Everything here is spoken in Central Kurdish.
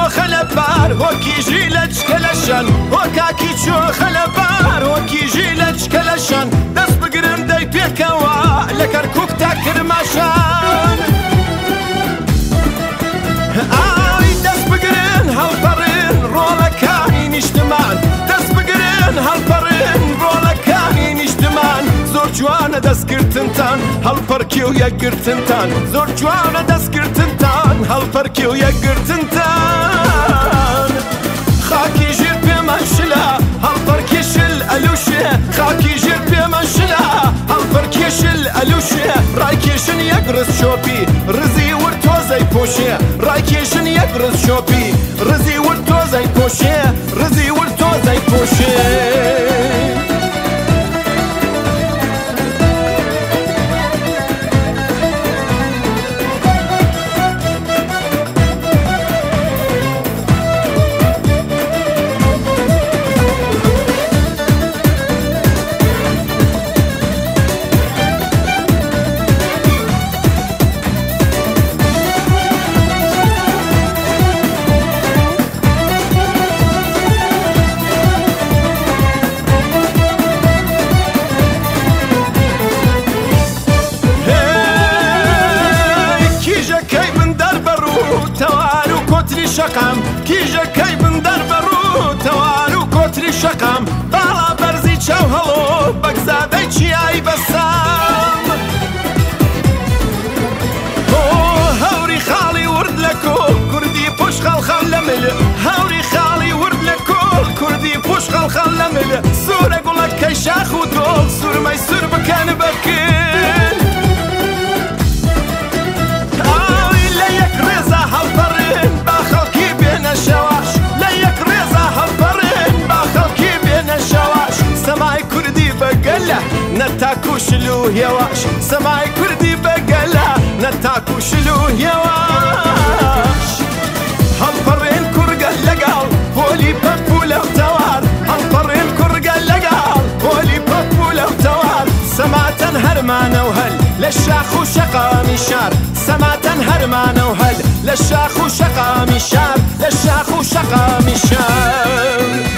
خەلەبار هۆکیژی لە چکەلەشان هۆکاکی چۆ خەلەبار هۆکیژی لە چکەلەشان دەست بگرن دەی پێکەوە لە کەرکووک تا کرماشان ئای دەست بگرن هەڵپەڕن ڕۆڵەکانی نیشتمان دەست بگرن هەڵپەڕن ڕۆڵەکانی نیشتمان زۆر جوانە دەستگرتنتان هەڵپەرکی و یەکگرتنتان زۆر جوانە دەستگرتنتان هەڵپەرکی و یەکگرتنتان خاکی ژێر پێمان شلە هەڵپەرکی شل ئەلوشێ خاکی ژێر پێمان شلە هەڵپەرکی شل ئەلوشێ ڕایکێشن یەک ڕز شۆپی ڕزی ورد تۆزەی پۆشێ ڕایکێشن یەک ڕز شۆپی ڕزی ورد تۆزەی پۆشێ ڕزی ورد تۆزەی پۆشێ شەقام کیژەکەی بندەر بەڕوو تەوار و کۆتری شەقام باڵا بەرزی چاو هەڵۆ بەگزادەی چیایی بەسام هەوری خاڵی ورد لە کۆڵ کوردی پوش خەڵخەڵ لە مل هەوری خاڵی ورد لە کۆڵ کوردی پوش خەڵخەڵ لە مل سوورە گوڵەکەی شاخ و دۆڵ سوورمەی سوور بکەن بەکن ئاوی لە یەک ڕێزە هەڵپەڕن با خەڵکی بێنە شەواش لە یەک ڕێزە هەڵپەڕن با خەڵکی بێنە شەواش سەمای کوردی بەگەلە نەتاک و شل و هێواش سەمای کوردی بەگەلە نەتاک و شل و هێواش هەڵپەڕێن کوڕگە لەگەڵ پۆلی پەپ و لەو تەوار هەڵپەڕێن کوڕگە لەگەڵ پۆلی پەپ و لەو تەوار سەماتەن هەرمانە و هەل لە شاخ و شەقامی شار سەماتەن هەرمانە و هەل لە شاخ و شەقامی شار لە شاخ و شەقامی شار